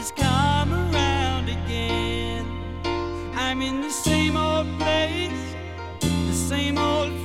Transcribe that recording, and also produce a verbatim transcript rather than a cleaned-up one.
has come around again. I'm in the same old place, the same old